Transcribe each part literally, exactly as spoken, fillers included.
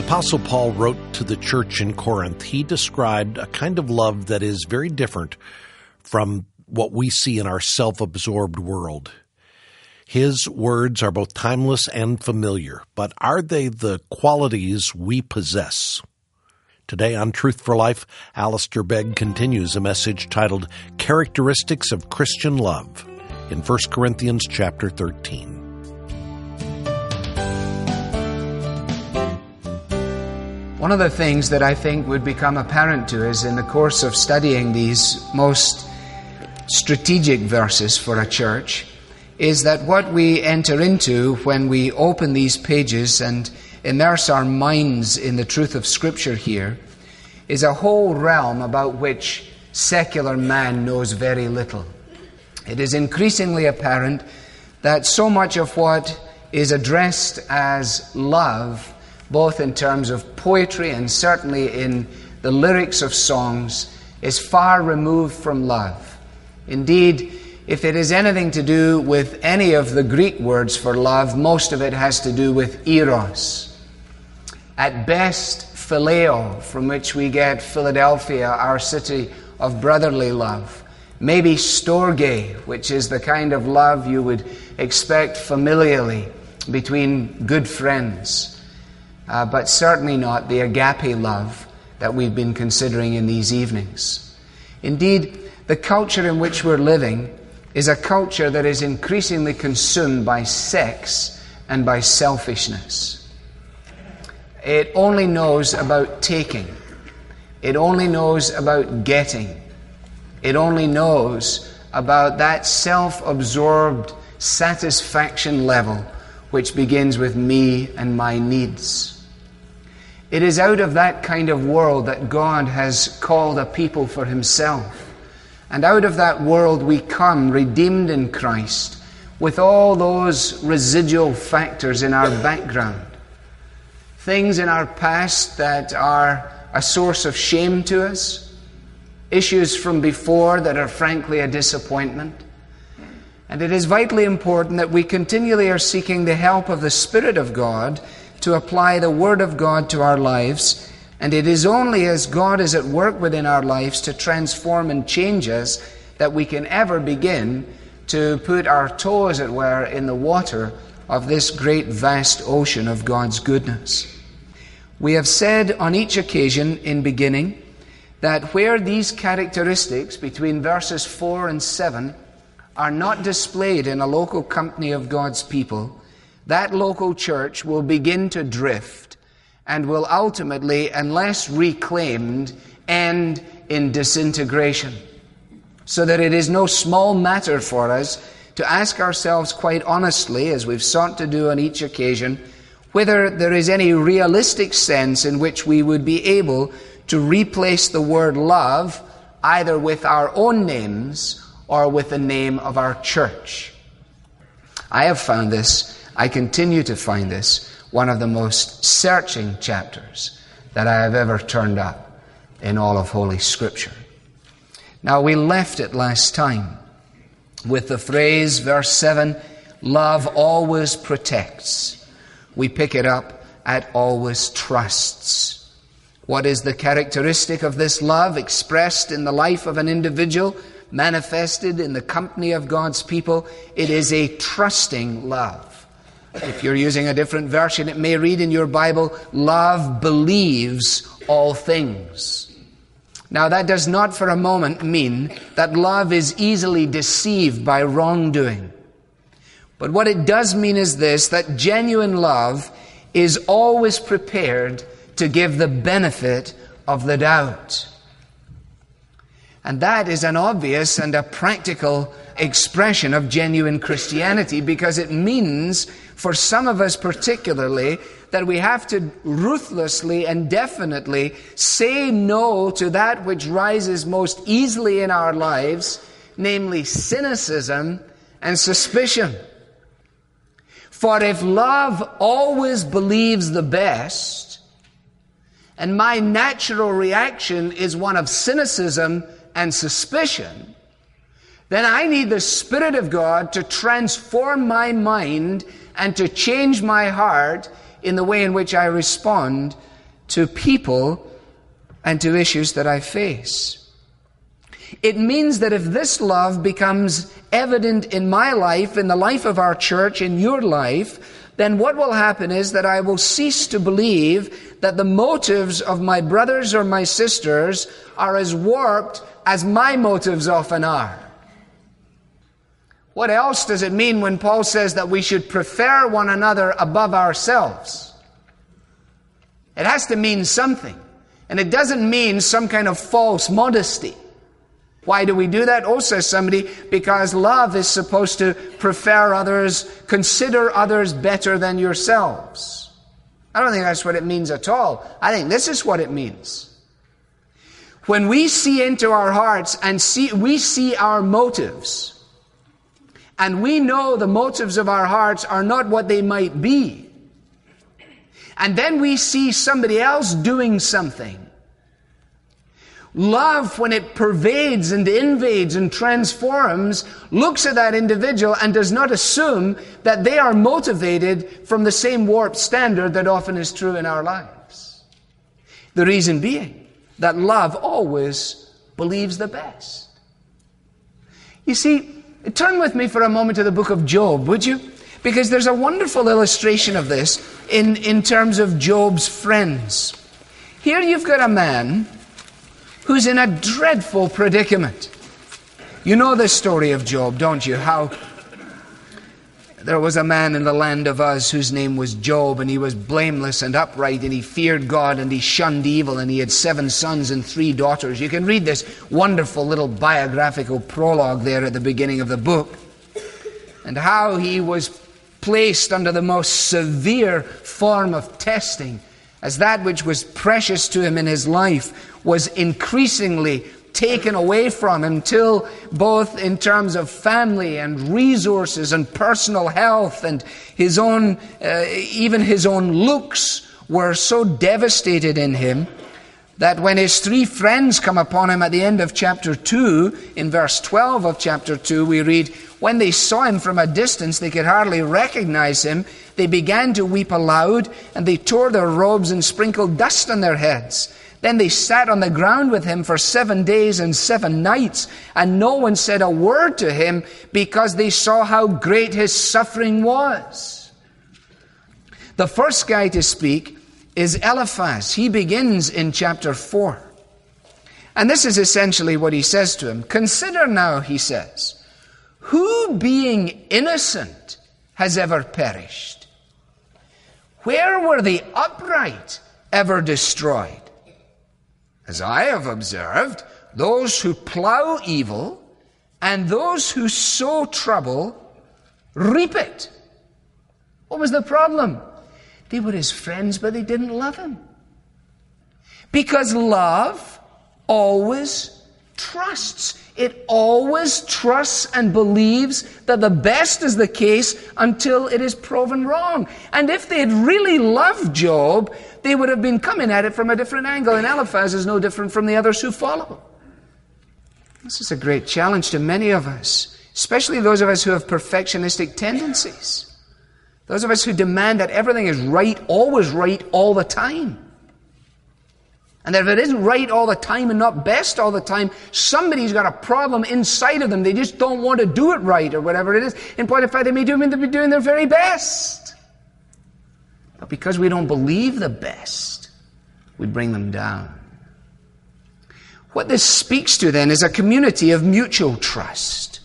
Apostle Paul wrote to the church in Corinth. He described a kind of love that is very different from what we see in our self-absorbed world. His words are both timeless and familiar, but are they the qualities we possess? Today on Truth for Life, Alistair Begg continues a message titled Characteristics of Christian Love in First Corinthians chapter thirteen. One of the things that I think would become apparent to us in the course of studying these most strategic verses for a church is that what we enter into when we open these pages and immerse our minds in the truth of Scripture here is a whole realm about which secular man knows very little. It is increasingly apparent that so much of what is addressed as love, both in terms of poetry and certainly in the lyrics of songs, is far removed from love. Indeed, if it is anything to do with any of the Greek words for love, most of it has to do with eros. At best, phileo, from which we get Philadelphia, our city of brotherly love. Maybe storge, which is the kind of love you would expect familially between good friends. Uh, but certainly not the agape love that we've been considering in these evenings. Indeed, the culture in which we're living is a culture that is increasingly consumed by sex and by selfishness. It only knows about taking. It only knows about getting. It only knows about that self-absorbed satisfaction level which begins with me and my needs. It is out of that kind of world that God has called a people for Himself. And out of that world we come, redeemed in Christ, with all those residual factors in our background. Things in our past that are a source of shame to us. Issues from before that are frankly a disappointment. And it is vitally important that we continually are seeking the help of the Spirit of God to apply the Word of God to our lives. And it is only as God is at work within our lives to transform and change us that we can ever begin to put our toe, as it were, in the water of this great vast ocean of God's goodness. We have said on each occasion in beginning that where these characteristics between verses four and seven are not displayed in a local company of God's people, that local church will begin to drift and will ultimately, unless reclaimed, end in disintegration. So that it is no small matter for us to ask ourselves quite honestly, as we've sought to do on each occasion, whether there is any realistic sense in which we would be able to replace the word love either with our own names or with the name of our church. I have found this, I continue to find this, one of the most searching chapters that I have ever turned up in all of Holy Scripture. Now, we left it last time with the phrase, verse seven, love always protects. We pick it up at always trusts. What is the characteristic of this love expressed in the life of an individual, manifested in the company of God's people? It is a trusting love. If you're using a different version, it may read in your Bible, love believes all things. Now, that does not for a moment mean that love is easily deceived by wrongdoing. But what it does mean is this, that genuine love is always prepared to give the benefit of the doubt. And that is an obvious and a practical expression of genuine Christianity, because it means, for some of us particularly, that we have to ruthlessly and definitely say no to that which rises most easily in our lives, namely cynicism and suspicion. For if love always believes the best, and my natural reaction is one of cynicism and suspicion, then I need the Spirit of God to transform my mind and to change my heart in the way in which I respond to people and to issues that I face. It means that if this love becomes evident in my life, in the life of our church, in your life, then what will happen is that I will cease to believe that the motives of my brothers or my sisters are as warped as my motives often are. What else does it mean when Paul says that we should prefer one another above ourselves? It has to mean something. And it doesn't mean some kind of false modesty. Why do we do that? Oh, says somebody, because love is supposed to prefer others, consider others better than yourselves. I don't think that's what it means at all. I think this is what it means. When we see into our hearts and see, we see our motives, and we know the motives of our hearts are not what they might be, and then we see somebody else doing something. Love, when it pervades and invades and transforms, looks at that individual and does not assume that they are motivated from the same warped standard that often is true in our lives. The reason being that love always believes the best. You see, turn with me for a moment to the book of Job, would you? Because there's a wonderful illustration of this in, in terms of Job's friends. Here you've got a man who's in a dreadful predicament. You know the story of Job, don't you? How there was a man in the land of Uz whose name was Job, and he was blameless and upright, and he feared God, and he shunned evil, and he had seven sons and three daughters. You can read this wonderful little biographical prologue there at the beginning of the book, and how he was placed under the most severe form of testing, as that which was precious to him in his life was increasingly taken away from him, till both in terms of family and resources and personal health and his own, uh, even his own looks were so devastated in him that when his three friends come upon him at the end of chapter two, in verse twelve of chapter two, we read, when they saw him from a distance, they could hardly recognize him. They began to weep aloud, and they tore their robes and sprinkled dust on their heads. Then they sat on the ground with him for seven days and seven nights, and no one said a word to him, because they saw how great his suffering was. The first guy to speak is Eliphaz. He begins in chapter four. And this is essentially what he says to him. Consider now, he says, who being innocent has ever perished? Where were the upright ever destroyed? As I have observed, those who plow evil and those who sow trouble reap it. What was the problem? They were his friends, but they didn't love him. Because love always trusts. It always trusts and believes that the best is the case until it is proven wrong. And if they had really loved Job, they would have been coming at it from a different angle. And Eliphaz is no different from the others who follow. This is a great challenge to many of us, especially those of us who have perfectionistic tendencies. Those of us who demand that everything is right, always right, all the time. And that if it isn't right all the time and not best all the time, somebody's got a problem inside of them. They just don't want to do it right or whatever it is. In point of fact, they may do mean to be doing their very best. But because we don't believe the best, we bring them down. What this speaks to then is a community of mutual trust.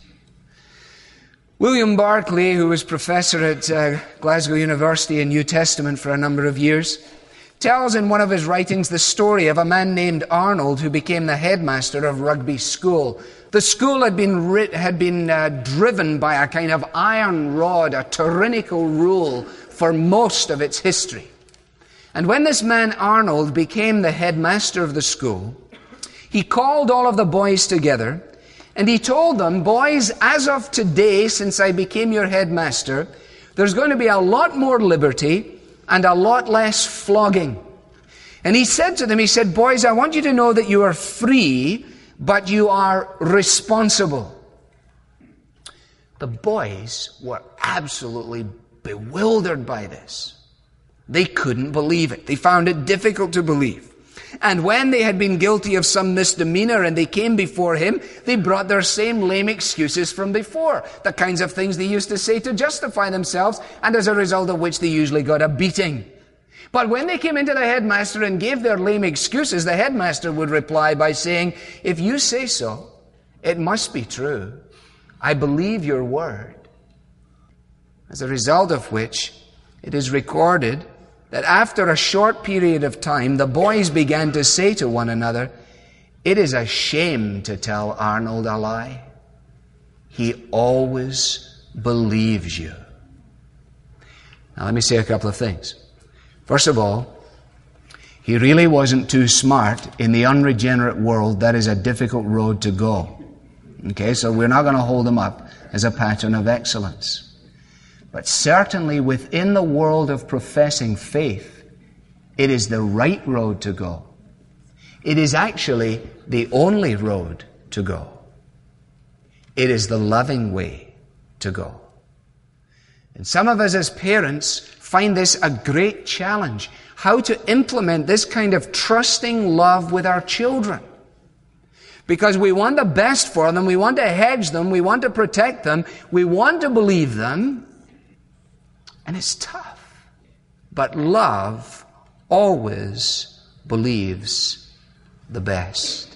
William Barclay, who was professor at uh, Glasgow University in New Testament for a number of years, tells in one of his writings the story of a man named Arnold who became the headmaster of Rugby School. The school had been ri- had been uh, driven by a kind of iron rod, a tyrannical rule for most of its history. And when this man Arnold became the headmaster of the school, he called all of the boys together and he told them, boys, as of today, since I became your headmaster, there's going to be a lot more liberty and a lot less flogging. And he said to them, he said, boys, I want you to know that you are free, but you are responsible. The boys were absolutely bewildered by this. They couldn't believe it. They found it difficult to believe. And when they had been guilty of some misdemeanor and they came before him, they brought their same lame excuses from before, the kinds of things they used to say to justify themselves, and as a result of which they usually got a beating. But when they came into the headmaster and gave their lame excuses, the headmaster would reply by saying, "If you say so, it must be true. I believe your word." As a result of which, it is recorded that after a short period of time, the boys began to say to one another, "It is a shame to tell Arnold a lie. He always believes you." Now let me say a couple of things. First of all, he really wasn't too smart. In the unregenerate world, that is a difficult road to go. Okay, so we're not going to hold him up as a pattern of excellence. But certainly within the world of professing faith, it is the right road to go. It is actually the only road to go. It is the loving way to go. And some of us as parents find this a great challenge, how to implement this kind of trusting love with our children. Because we want the best for them, we want to hedge them, we want to protect them, we want to believe them, and it's tough. But love always believes the best.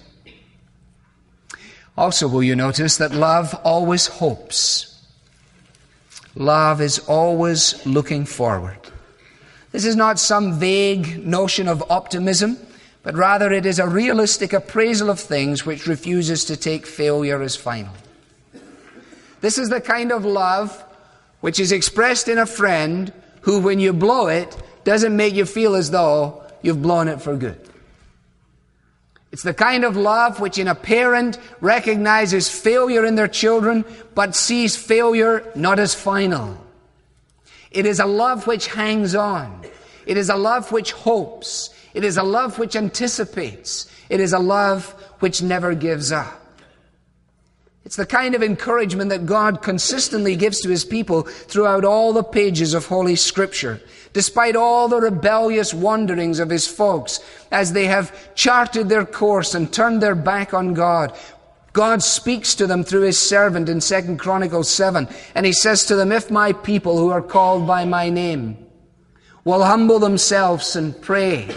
Also, will you notice that love always hopes? Love is always looking forward. This is not some vague notion of optimism, but rather it is a realistic appraisal of things which refuses to take failure as final. This is the kind of love which is expressed in a friend who, when you blow it, doesn't make you feel as though you've blown it for good. It's the kind of love which in a parent recognizes failure in their children, but sees failure not as final. It is a love which hangs on. It is a love which hopes. It is a love which anticipates. It is a love which never gives up. It's the kind of encouragement that God consistently gives to His people throughout all the pages of Holy Scripture, despite all the rebellious wanderings of His folks, as they have charted their course and turned their back on God. God speaks to them through His servant in Second Chronicles seven, and He says to them, "If my people who are called by my name will humble themselves and pray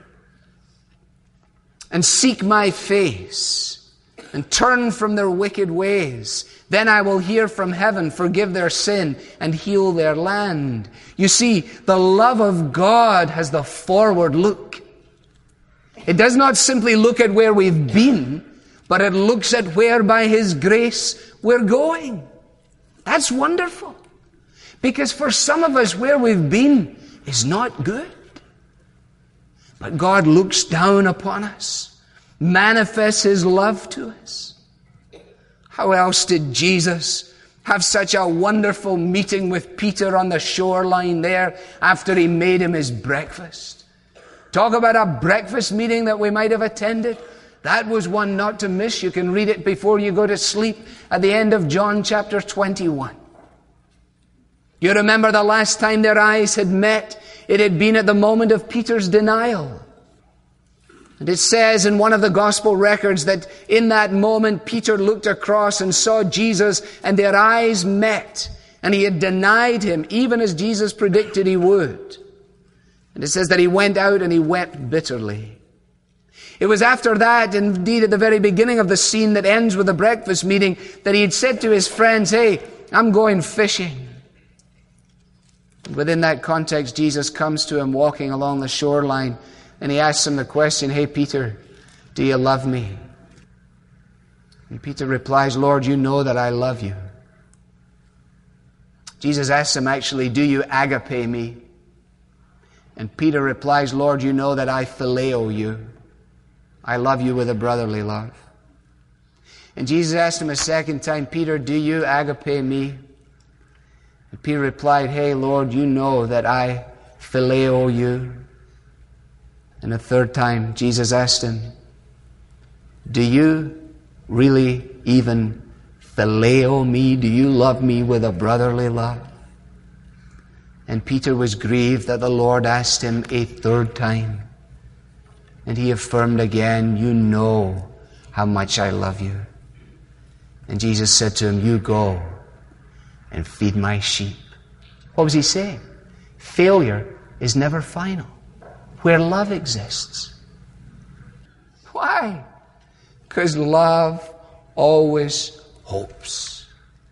and seek my face, and turn from their wicked ways, then I will hear from heaven, forgive their sin, and heal their land." You see, the love of God has the forward look. It does not simply look at where we've been, but it looks at where by His grace we're going. That's wonderful. Because for some of us, where we've been is not good. But God looks down upon us, manifests His love to us. How else did Jesus have such a wonderful meeting with Peter on the shoreline there after He made him his breakfast? Talk about a breakfast meeting that we might have attended. That was one not to miss. You can read it before you go to sleep at the end of John chapter twenty-one. You remember the last time their eyes had met, it had been at the moment of Peter's denial. And it says in one of the gospel records that in that moment Peter looked across and saw Jesus, and their eyes met, and he had denied Him even as Jesus predicted he would. And it says that he went out and he wept bitterly. It was after that, indeed at the very beginning of the scene that ends with the breakfast meeting, that he had said to his friends, "Hey, I'm going fishing." And within that context, Jesus comes to him walking along the shoreline, and He asks him the question, "Hey, Peter, do you love me?" And Peter replies, "Lord, you know that I love you." Jesus asks him actually, "Do you agape me?" And Peter replies, "Lord, you know that I phileo you. I love you with a brotherly love." And Jesus asked him a second time, "Peter, do you agape me?" And Peter replied, "Hey, Lord, you know that I phileo you." And a third time, Jesus asked him, "Do you really even phileo me? Do you love me with a brotherly love?" And Peter was grieved that the Lord asked him a third time. And he affirmed again, you know how much I love you. And Jesus said to him, you go and feed my sheep. What was he saying? Failure is never final where love exists. Why? Because love always hopes.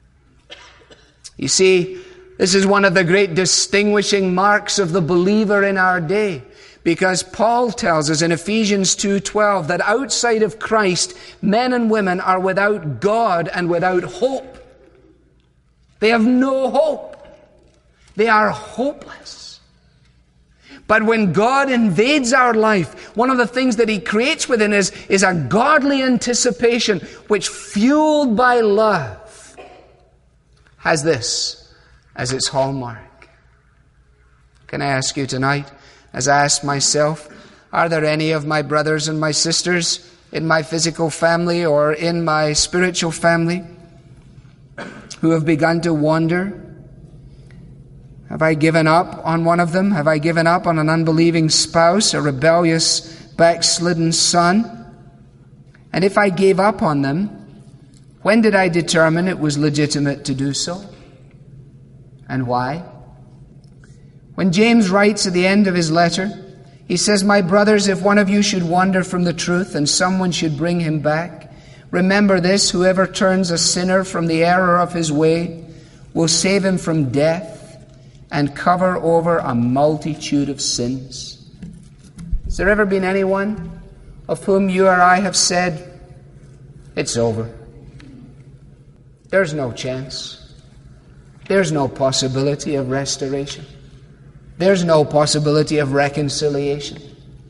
You see, this is one of the great distinguishing marks of the believer in our day. Because Paul tells us in Ephesians two twelve that outside of Christ, men and women are without God and without hope. They have no hope. They are hopeless. But when God invades our life, one of the things that He creates within us is a godly anticipation which, fueled by love, has this as its hallmark. Can I ask you tonight, as I ask myself, are there any of my brothers and my sisters in my physical family or in my spiritual family who have begun to wander? Have I given up on one of them? Have I given up on an unbelieving spouse, a rebellious, backslidden son? And if I gave up on them, when did I determine it was legitimate to do so? And why? When James writes at the end of his letter, he says, my brothers, if one of you should wander from the truth and someone should bring him back, remember this, whoever turns a sinner from the error of his way will save him from death and cover over a multitude of sins. Has there ever been anyone of whom you or I have said, it's over? There's no chance. There's no possibility of restoration. There's no possibility of reconciliation.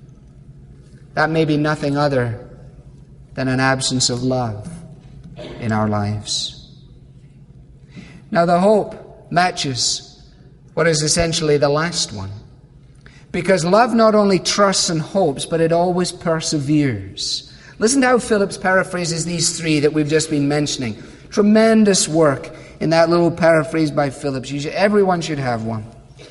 That may be nothing other than an absence of love in our lives. Now the hope matches what is essentially the last one. Because love not only trusts and hopes, but it always perseveres. Listen to how Phillips paraphrases these three that we've just been mentioning. Tremendous work in that little paraphrase by Phillips. You should, everyone should have one.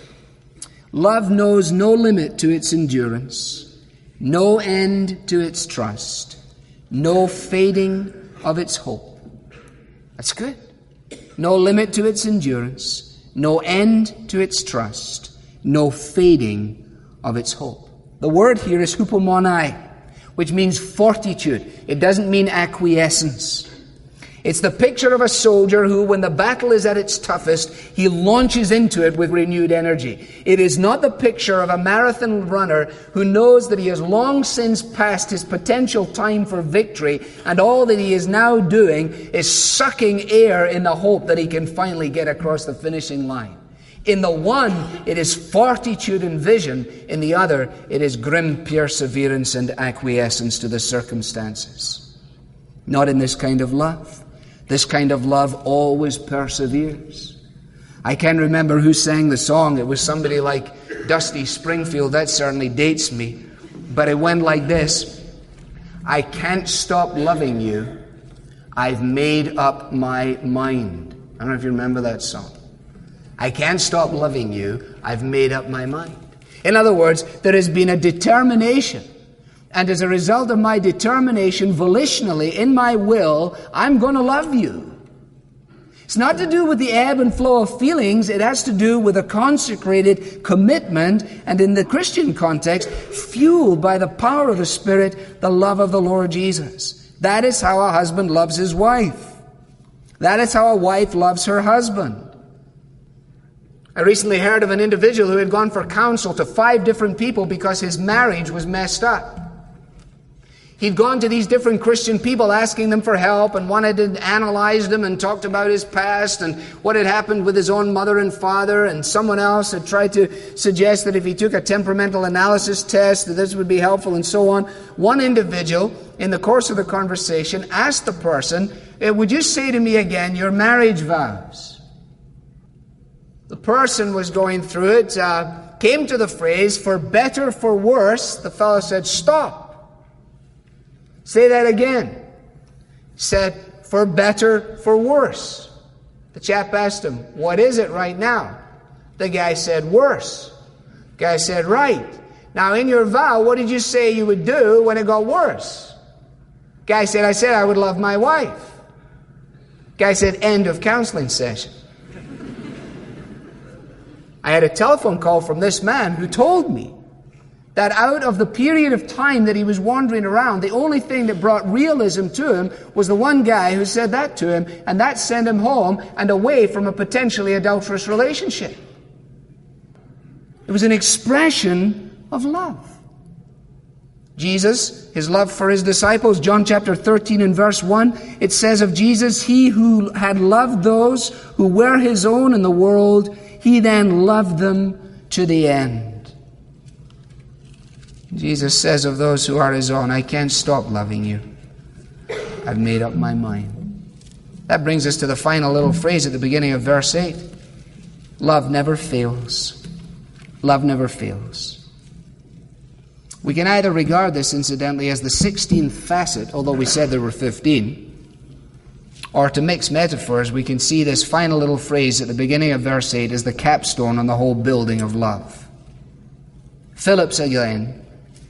Love knows no limit to its endurance, no end to its trust, no fading of its hope. That's good. No limit to its endurance, no end to its trust, no fading of its hope. The word here is hupomone, which means fortitude. It doesn't mean acquiescence. It's the picture of a soldier who, when the battle is at its toughest, he launches into it with renewed energy. It is not the picture of a marathon runner who knows that he has long since passed his potential time for victory, and all that he is now doing is sucking air in the hope that he can finally get across the finishing line. In the one, it is fortitude and vision. In the other, it is grim perseverance and acquiescence to the circumstances. Not in this kind of love. This kind of love always perseveres. I can't remember who sang the song. It was somebody like Dusty Springfield. That certainly dates me. But it went like this. I can't stop loving you. I've made up my mind. I don't know if you remember that song. I can't stop loving you. I've made up my mind. In other words, there has been a determination. And as a result of my determination, volitionally, in my will, I'm going to love you. It's not to do with the ebb and flow of feelings. It has to do with a consecrated commitment, and in the Christian context, fueled by the power of the Spirit, the love of the Lord Jesus. That is how a husband loves his wife. That is how a wife loves her husband. I recently heard of an individual who had gone for counsel to five different people because his marriage was messed up. He'd gone to these different Christian people asking them for help and wanted to analyze them and talked about his past and what had happened with his own mother and father, and someone else had tried to suggest that if he took a temperamental analysis test that this would be helpful and so on. One individual, in the course of the conversation, asked the person, would you say to me again your marriage vows? The person was going through it, uh, came to the phrase, for better, for worse. The fellow said, stop. Say that again. He said, for better, for worse. The chap asked him, what is it right now? The guy said, worse. The guy said, right. Now, in your vow, what did you say you would do when it got worse? Guy said, I said I would love my wife. Guy said, end of counseling session. I had a telephone call from this man who told me that out of the period of time that he was wandering around, the only thing that brought realism to him was the one guy who said that to him, and that sent him home and away from a potentially adulterous relationship. It was an expression of love. Jesus, his love for his disciples, John chapter thirteen and verse one, it says of Jesus, he who had loved those who were his own in the world, he then loved them to the end. Jesus says of those who are his own, I can't stop loving you. I've made up my mind. That brings us to the final little phrase at the beginning of verse eight. Love never fails. Love never fails. We can either regard this, incidentally, as the sixteenth facet, although we said there were fifteen, or to mix metaphors, we can see this final little phrase at the beginning of verse eight as the capstone on the whole building of love. Phillips again,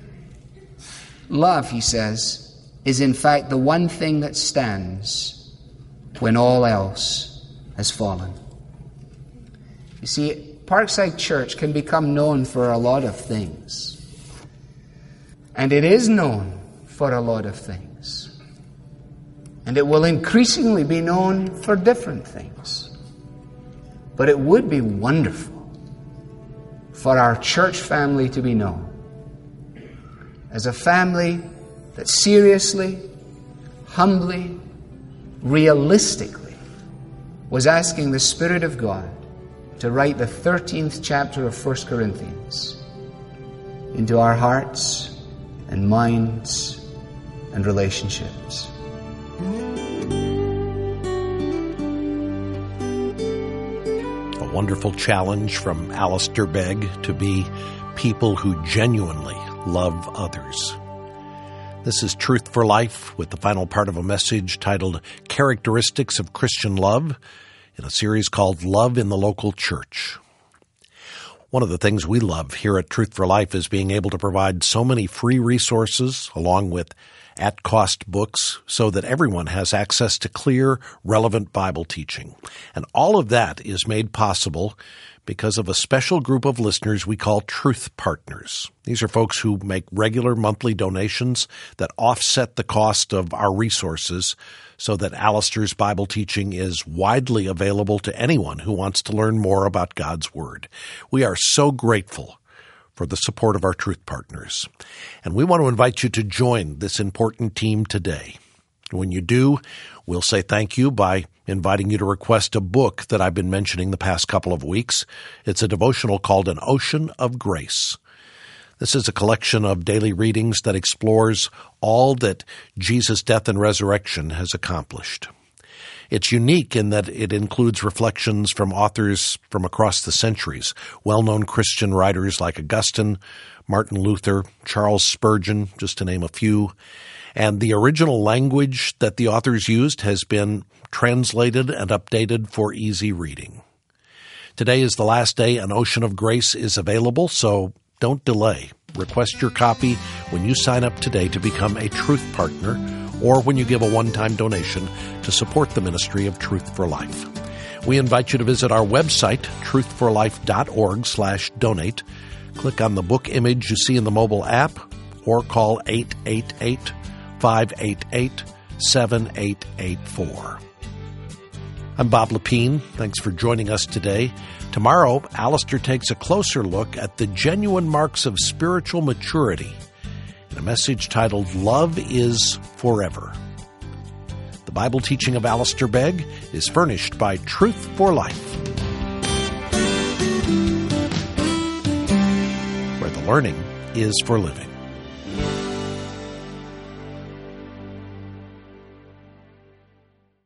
love, he says, is in fact the one thing that stands when all else has fallen. You see, Parkside Church can become known for a lot of things. And it is known for a lot of things. And it will increasingly be known for different things. But it would be wonderful for our church family to be known as a family that seriously, humbly, realistically was asking the Spirit of God to write the thirteenth chapter of First Corinthians into our hearts and minds and relationships. A wonderful challenge from Alistair Begg to be people who genuinely love others. This is Truth for Life with the final part of a message titled Characteristics of Christian Love in a series called Love in the Local Church. One of the things we love here at Truth for Life is being able to provide so many free resources along with at-cost books so that everyone has access to clear, relevant Bible teaching. And all of that is made possible because of a special group of listeners we call Truth Partners. These are folks who make regular monthly donations that offset the cost of our resources so that Alistair's Bible teaching is widely available to anyone who wants to learn more about God's Word. We are so grateful for the support of our Truth Partners. And we want to invite you to join this important team today. When you do, we'll say thank you by inviting you to request a book that I've been mentioning the past couple of weeks. It's a devotional called An Ocean of Grace. This is a collection of daily readings that explores all that Jesus' death and resurrection has accomplished. It's unique in that it includes reflections from authors from across the centuries, well-known Christian writers like Augustine, Martin Luther, Charles Spurgeon, just to name a few. And the original language that the authors used has been translated and updated for easy reading. Today is the last day An Ocean of Grace is available, so don't delay. Request your copy when you sign up today to become a Truth Partner or when you give a one-time donation to support the ministry of Truth for Life. We invite you to visit our website, truth for life dot org slash donate. Click on the book image you see in the mobile app or call eight eight eight, five eight eight, seven eight eight four. I'm Bob Lepine. Thanks for joining us today. Tomorrow, Alistair takes a closer look at the genuine marks of spiritual maturity in a message titled Love is Forever. The Bible teaching of Alistair Begg is furnished by Truth for Life, where the learning is for living.